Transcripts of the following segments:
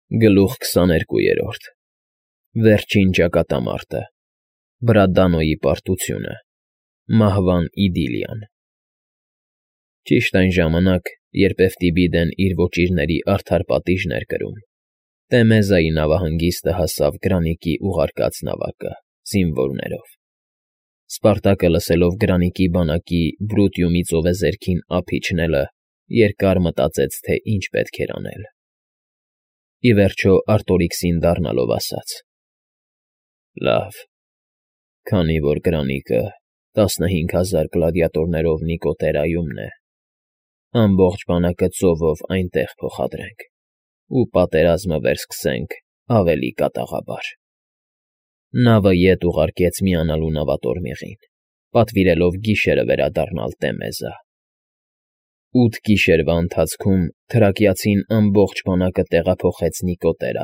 Գլուխ 22-րդ Վերջին ճակատամարտը Բրադանոյի պարտությունը Մահվան իդիլիան Ճիշտ այն ժամանակ, երբ Էֆտիբիդեն իր ոճիրների արդար պատիժն էր կրում, Տեմեզայի նավահանգիստը հասավ Գրանիկի ուղարկած նավակը զինվորներով։ Սպարտակը լսելով Գրանիկի բանակի Բրուտիումի ծովեզերքին ափ իջնելը, երկար մտածեց, թե ինչ պետք էր անել։ Ի վերջո Արտորիքսին դառնալով ասաց. «Լավ, քանի որ Գրանիկը 15,000 գլադիատորներով Նիկոտերայումն է, ամբողջ բանակը ծովով այնտեղ փոխադրենք ու պատերազմը վերսկսենք ավելի կատաղաբար»։ Նավը ետ ուղարկեց միանալու նավատորմիղին, պատվիրելով գիշերը վերադառնալ Տեմեզա։ 8 գիշերվա ընթացքում թրակիացին ամբողջ բանակը տեղափոխեց Նիկոտերա։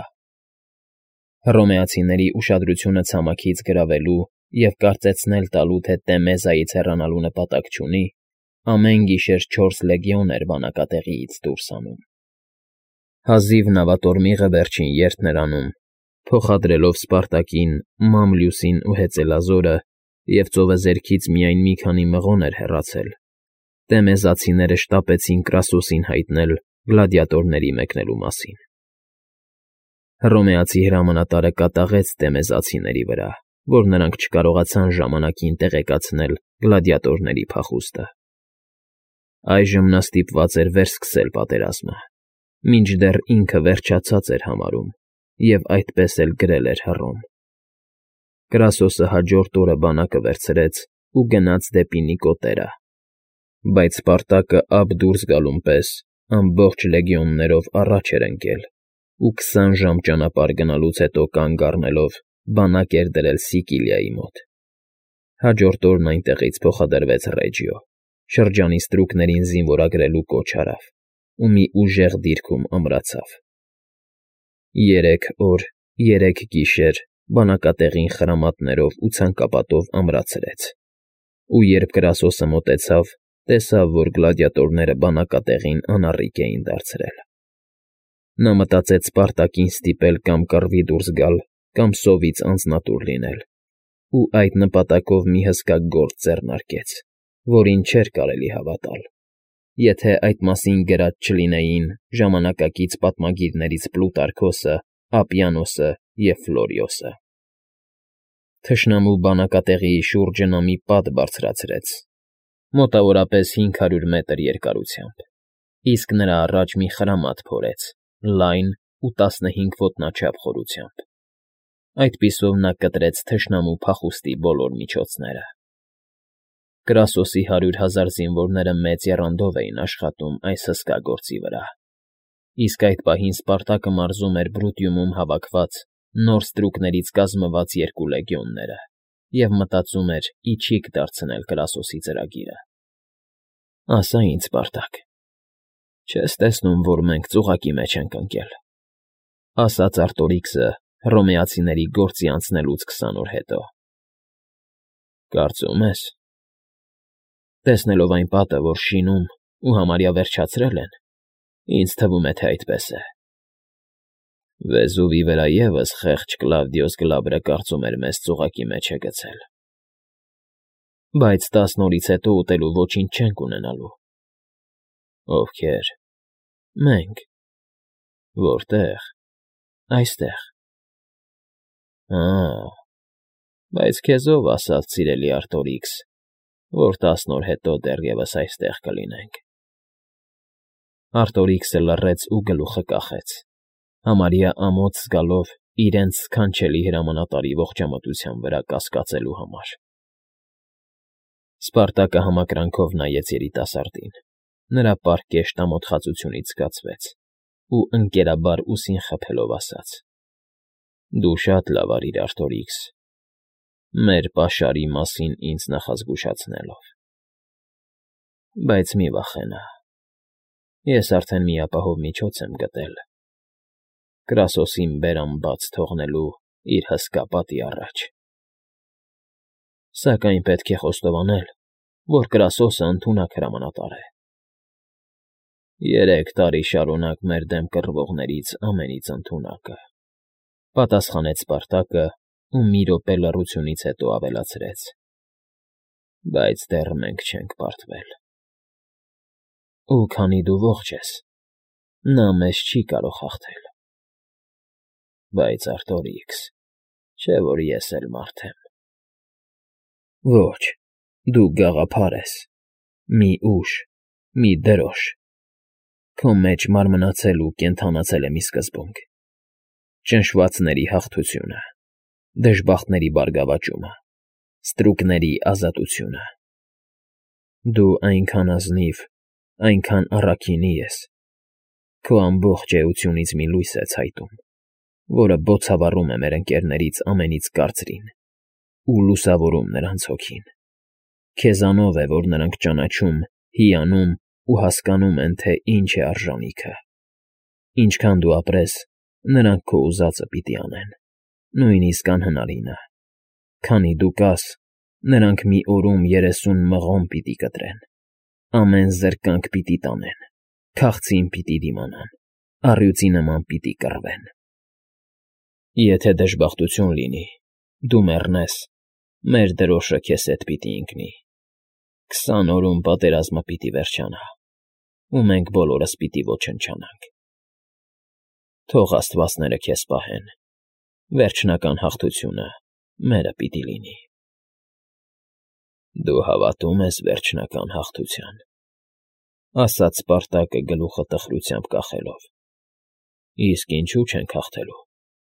Հռոմեացիների ուշադրությունը ցամաքից գրավելու և կարծեցնել տալու, թե Տեմեզայից հեռանալու նպատակ չունի, ամեն գիշեր 4 լեգիոն էր բանակատեղիից դուրս անում։ Հազիվ նավատորմիղը վերջին երթն էր անում, փոխադրելով Սպարտակին Մամլյուսին ու Հեծելազորը և ծովեզերքից միայն մի քանի մղոն էր հեռացել, տեմեզացիները շտապեցին Կրասոսին հայտնել գլադիատորների մեկնելու մասին։ Հռոմեացի հրամանատարը կատաղեց տեմեզացիների վրա, որ նրանք չկարողացան ժամանակին տեղեկացնել գլադիատորների փախուստը։ Այժմ նա ստիպված էր վերսկսել պատերազմը, մինչդեռ ինքը վերջացած էր համարում և այդպես էլ գրել էր Հռոմ։ Կրասոսը հաջորդ օրը բանակը վերցրեց ու գնաց դեպի Նիկոտերա, բայց Սպարտակը ափ դուրս գալուն պես ամբողջ լեգիոններով առաջ էր ընկել ու 20 ժամ ճանապարհ գնալուց հետո կանգ առնելով բանակ էր դրել Սիկիլիայի մոտ։ Հաջորդ օրն այնտեղից փոխադրվեց Ռեջիո, շրջանի ստրուկներին զինվորագրելու կոչ արավ ու մի ուժեղ դիրքում ամրացավ։ 3 օր, 3 գիշեր բանակատեղին խրամատներով ու ցանկապատով ամրացրեց, ու երբ Կրասոսը մոտեցավ, տեսավ, որ գլադիատորները բանակատեղին անառիկ էին դարձրել։ Նա մտածեց Սպարտակին ստիպել կամ կռվի դուրս գալ, կամ սովից անձնատուր լինել, ու այդ նպատակով մի հսկա գործ ձեռնարկեց, որին չէր կարելի հավատալ, եթե այդ մասին գրած չլինեին ժամանակակից պատմագիրներից Պլուտարքոսը, Ապիանոսը և Ֆլորիոսը։ Թշնամու բանակատեղիի շուրջը նա մի պատ բարձրացրեց, մոտավորապես 500 մետր երկարությամբ, իսկ նրա առաջ մի խրամատ փորեց, լայն ու 15 ոտնաչափ խորությամբ։ Այդպիսով նա կտրեց թշնամու փախուստի բոլոր միջոցները։ Կրասոսի 100,000 զինվորները մեծ եռանդով էին աշխատում այս հսկա գործի վրա, իսկ այդ պահին Սպարտակը մարզում էր Բրուտիումում հավաքված նոր ստրուկներից կազմված 2 լեգիոնները և մտածում էր իջիկ դարձնել Կրասոսի ծրագիրը։ «Ասա ինձ, Սպարտակ, չես տեսնում, որ մենք ծուղակի մեջ ենք ընկել», ասաց Արտորիքսը հռոմեացիների գործի անցնելուց 20 օր հետո։ «Կարծում ես»։ Տեսնելով այն պատը, որ շինում ու համարյա վերջացրել են, ինձ թվում է, թե այդպես է։ Վեզուվի վրա ևս խեղճ Կլավդիոս Գլաբրը կարծում էր մեզ ծուղակի մեջ է գցել։ Բայց 10 օրից հետո ուտելու ոչինչ չենք ունենալու։ Ովքե՞ր։ Մենք։ Որտե՞ղ։ Այստեղ։ Բայց քեզ ով ասաց, սիրելի Արտորիքս, որ 10 օր հետո դեռևս այստեղ կլինենք։ Արտորիքսը լռեց ու գլուխը կախեց, համարյա ամոթ զգալով իրենց սքանչելի հրամանատարի ողջամտության վրա կասկածելու համար։ Սպարտակը համակրանքով նայեց երիտասարդին, նրա պարկեշտ ամոթխածությունից զգացվեց ու ընկերաբար ուսին խփելով ասաց. «Դու շատ լավ արիր, Արտորիքս, մեր պաշարի մասին ինձ նախազգուշացնելով։ Բայց մի վախենա, ես արդեն մի ապահով միջոց եմ գտել Կրասոսին բերան բաց թողնելու իր հսկա պատի առաջ։ Սակայն պետք է խոստովանել, որ Կրասոսը ընդունակ հրամանատար է։ 3 տարի շարունակ մեր դեմ կռվողներից ամենից ընդունակը,֊ պատասխանեց Սպարտակը ու մի րոպե լռությունից հետո ավելացրեց,֊ բայց դեռ մենք չենք պարտվել։ Ու քանի դու ողջ ես, նա մեզ չի կարող հաղթել։ Բայց Արտորիքս, չէ՞ որ ես էլ մարդ եմ։ Ոչ, դու գաղափար ես, մի ուժ, մի դրոշ, քո մեջ մարմնացել ու կենդանացել է մի սկզբունք, ճնշվածների հաղթությունը, դժբախտների բարգավաճումը, ստրուկների ազատությունը։ Դու այնքան ազնիվ, այնքան առաքինի ես, քո ամբողջ էությունից մի լույս է ցայտում, որը բոցավառում է մեր ընկերներից ամենից կարծրին ու լուսավորում նրանց հոգին։ Քեզանով է, որ նրանք ճանաչում, հիանում ու հասկանում են, թե ինչ է արժանիքը։ Ինչքան դու ապրես, նրանք քո ուզածը պիտի անեն, նույնիսկ անհնարինը։ Քանի դու կաս, նրանք մի օրում 30 մղոն պիտի կտրեն, ամեն զրկանք պիտի տանեն, քաղցին պիտի դիմանան, առյուծի նման պիտի կռվեն։ Եթե դժբախտություն լինի, դու մեռնես, մեր դրոշը քեզ հետ պիտի ընկնի։ 20 օրում պատերազմը պիտի վերջանա, ու մենք բոլորս պիտի ոչնչանանք։ Թող աստվածները քեզ պահեն, վերջնական հաղթությունը մերը պիտի լինի։ Դու հավատում ես վերջնական հաղթության, ասաց Սպարտակը գլուխը տխրությամբ կախելով։ Իսկ ինչու չենք հաղթելու։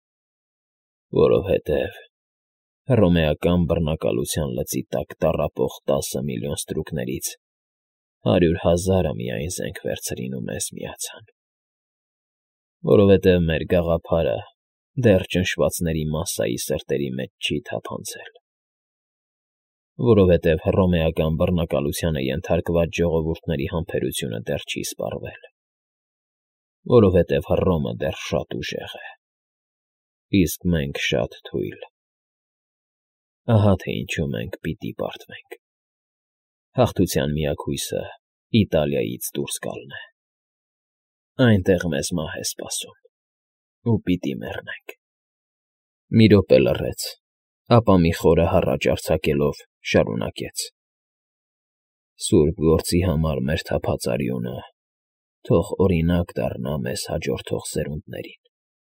Որովհետև հռոմեական բռնակալության լծի տակ տառապող 10 միլիոն ստրուկներից 100,000-ը միայն զենք վերցրին ու մեզ միացան։ Որովհետև մեր գաղափարը դեռ ճնշվածների մասսայի սրտերի մեջ չի թափանցել։ Որովհետև հռոմեական բռնակալությանը ենթարկված ժողովուրդների համբերությունը դեռ չի սպառվել։ Որովհետև Հռոմը դեռ շատ ուժեղ է, իսկ մենք շատ թույլ։ Ահա թե ինչու մենք պիտի պարտվենք։ Հաղթության միակ հույսը Իտալիայից դուրս գալն է։ Այնտեղ մեզ մահ է սպասում, ու պիտի մեռնենք։ Մի րոպե լռեց, ապա մի խորը հառաչ արձակելով շարունակեց. Սուրբ գործի համար մեր թափած արյունը թող օրինակ դառնա մեզ հաջորդող սերունդներին։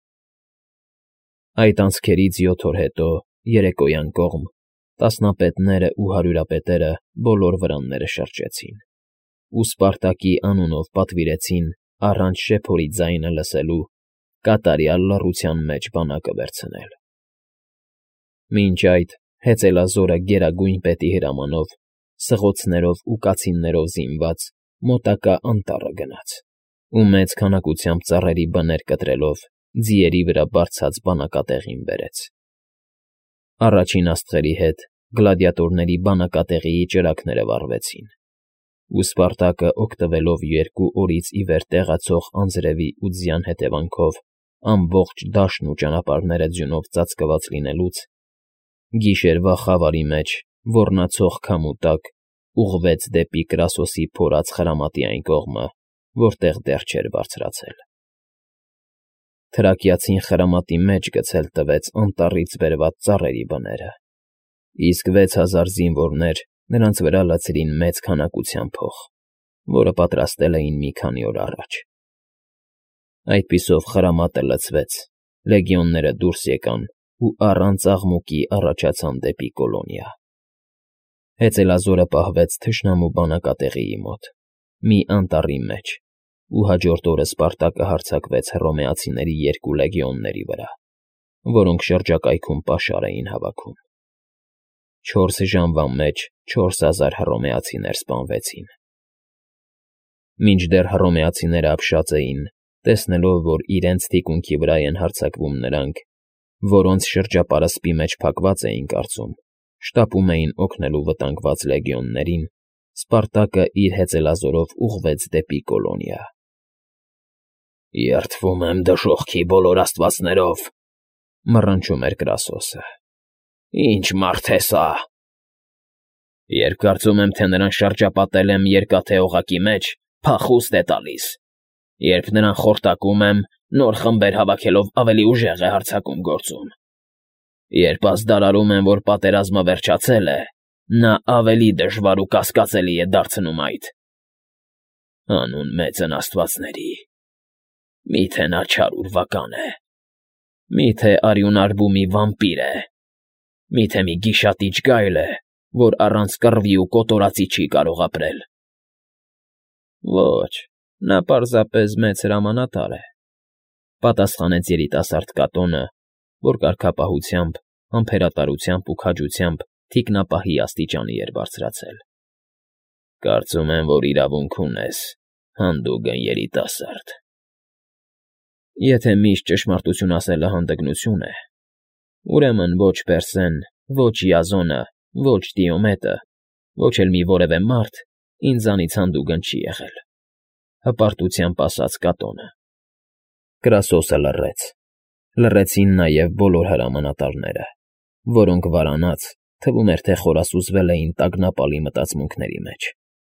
Այդ անցքերից 7 օր հետո երեկոյան կողմ տասնապետները ու հարյուրապետերը բոլոր վրանները շրջեցին, ու Սպարտակի անունով պատվիրեցին առանց շեփորի ձայնը լսելու կատարյալ լռության մեջ բանակը վերցնել։ Մինչ այդ հեծելազորը գերագույն պետի հրամանով, սղոցներով ու կացիններով զինված մոտակա անտառը գնաց, ու մեծ քանակությամբ ծառերի բներ կտրելով ձիերի վրա բարձած բանակատեղին բերեց։ Առաջին աստղերի հետ գլադիատորների բանակատեղիի ճրագները վառվեցին, ու Սպարտակը օգտվելով 2 օրից ի վեր տեղացող անձրևի ու ձյան հետևանքով ամբողջ դաշտն ու ճանապարհները ձյունով ծածկված լինելուց, գիշերվա խավարի մեջ ոռնացող քամու տակ ուղղվեց դեպի Կրասոսի փորած խրամատի այն կողմը, որտեղ դեռ չէր բարձրացել։ Թրակիացին խրամատի մեջ գցել տվեց անտառից բերված ծառերի բները, իսկ 6000 զինվորներ նրանց վրա լցրին մեծ քանակությամբ փող, որը պատրաստել էին մի քանի օր առաջ։ Այդպիսով խրամատը լցվեց, լեգիոնները դուրս եկան ու առանց աղմուկի առաջացան դեպի Կոլոնիա։ Հեծելազորը պահվեց թշնամու բանակատեղիի մոտ, մի անտառի մեջ, ու հաջորդ օրը Սպարտակը հարձակվեց հռոմեացիների 2 լեգիոնների վրա, որոնք շրջակայքում պաշար էին հավաքում։ 4 ժամվա մեջ 4000 հռոմեացիներ սպանվեցին։ Մինչդեռ հռոմեացիները ապշած էին, տեսնելով, որ իրենց թիկունքի վրա են հարձակվում նրանք, որոնց շրջապարսպի մեջ փակված էին կարծում, շտապում էին օգնելու վտանգված լեգիոններին, Սպարտակը իր հեծելազորով ուղղվեց դեպի Կոլոնիա։ Երդվում եմ դժոխքի բոլոր աստվածներով, մռնչում էր Կրասոսը։ Ինչ մարդ է սա։ Երբ կարծում եմ, թե նրան շրջապատել եմ երկաթե օղակի մեջ, փախուստ է տալիս, Երբ նրան խորտակում եմ, նոր խմբեր հավաքելով ավելի ուժեղ է հարձակում գործում։ Երբ ազդարարում եմ, որ պատերազմը վերջացել է, նա ավելի դժվար ու կասկածելի է դարձնում այդ։ Հանուն մեծն աստվածների, միթե նա չար ուրվական է, միթե արյունարբու մի վամպիր է, միթե մի գիշատիչ գայլ է, որ առանց կռվի ու կոտորածի չի կարող ապրել։ Ոչ, նա պարզապես մեծ հրամանատար է, պատասխանեց երիտասարդ կատոնը, որ կարգապահությամբ, համբերատարությամբ ու քաջությամբ թիկնապահի աստիճանի էր բարձրացել։ Կարծում եմ, որ իրավունք ունես, հանդուգն երիտասարդ։ Եթե միշտ ճշմարտություն ասելը հանդգնություն է, ուրեմն ոչ Պերսեն, ոչ Յազոնը, ոչ Դիոմետը, ոչ էլ մի որևէ մարդ ինձանից հանդուգն չի եղել, հպարտությամբ ասաց կատոնը։ Կրասոսը լռեց։ Լռեցին նաև բոլոր հրամանատարները, որոնք վարանած, թվում էր, թե խորասուզվել էին տագնապալի մտածմունքների մեջ։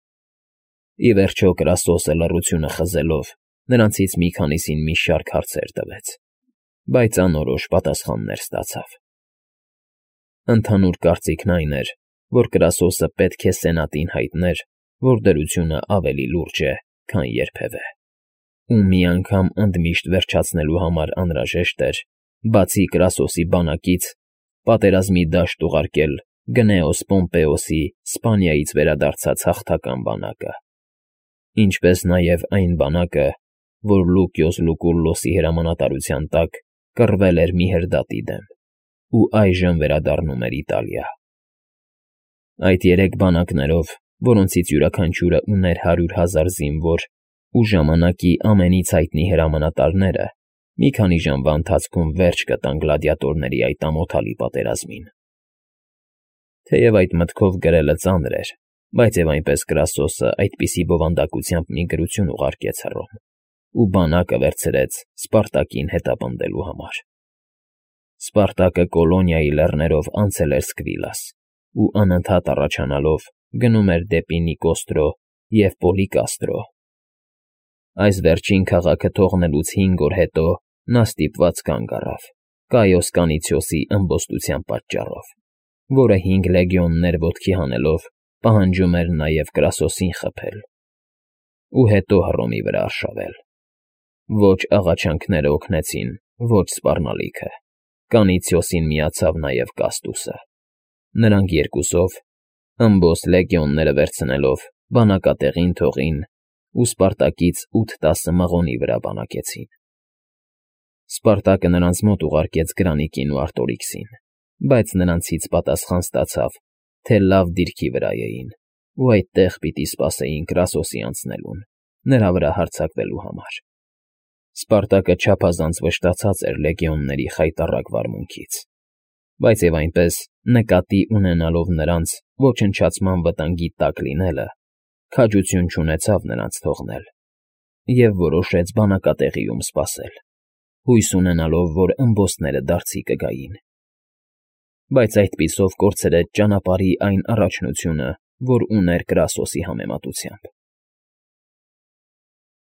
Ի վերջո Կրասոսը լռությունը խզելով նրանցից մի քանիսին մի շարք հարցեր տվեց, բայց անորոշ պատասխաններ ստացավ։ Ընդհանուր կարծիքն այն էր, որ Կրասոսը պետք է Սենատին հայտներ, որ դրությունը ավելի լուրջ է, քան երբևէ, ու մի անգամ ընդմիշտ վերջացնելու համար անհրաժեշտ էր, բացի Կրասոսի բանակից, պատերազմի դաշտ ուղարկել Գնեոս Պոմպեոսի Սպանիայից վերադարձած հաղթական բանակը, ինչպես նաև այն բանակը, որ Լուկիոս Լուկուլլոսի հրամանատարության տակ կռվել էր մի հրդատի դեմ ու այժմ վերադառնում էր Իտալիա։ Այդ երեք բանակներով, որոնցից յուրաքանչյուրը ուներ 100,000 զինվոր, ու ժամանակի ամենից հայտնի հրամանատարները մի քանի ժամվա ընթացքում վերջ կտան գլադիատորների այդ ամոթալի պատերազմին։ Թեև այդ մտքով գրելը ծանր էր, բայց և այնպես Կրասոսը այդպիսի բովանդակությամբ մի գրություն ուղարկեց Հռոմ ու բանակը վերցրեց Սպարտակին հետապնդելու համար։ Սպարտակը Կոլոնիայի լեռներով անցել էր Սկվիլաս ու անընդհատ առաջանալով գնում էր դեպի Նիկոստրո և Պոլիկաստրո։ Այս վերջին քաղաքը թողնելուց 5 օր հետո նա ստիպված կանգ առավ Կայոս Կանիցիոսի ըմբոստության պատճառով, որը 5 լեգիոններ ոտքի հանելով պահանջում էր նաև Կրասոսին խփել ու հետո Հռոմի վրա արշավել։ Ոչ աղաչանքները օգնեցին, ոչ սպառնալիքը։ Կանիցիոսին միացավ նաև Կաստուսը։ Նրանք երկուսով, ըմբոստ լեգիոնները վերցնելով, բանակատեղին թողին ու Սպարտակից 8-10 մղոնի վրա բանակեցին։ Սպարտակը նրանց մոտ ուղարկեց Գրանիկին ու Արտորիքսին, բայց նրանցից պատասխան ստացավ, թե լավ դիրքի վրա էին ու այդտեղ պիտի սպասեին Կրասոսի անցնելուն, նրա վրա հարձակվելու համար։ Սպարտակը չափազանց վշտացած էր լեգիոնների խայտառակ վարմունքից, բայց և այնպես, նկատի ունենալով նրանց ոչնչացման վտանգի տակ լինելը, քաջություն չունեցավ նրանց թողնել և որոշեց բանակատեղիում սպասել, հույս ունենալով, որ ըմբոստները դարձի կգային։ Բայց այդպիսով կորցրեց ճանապարհի այն առաջնությունը, որ ուներ Կրասոսի համեմատությամբ։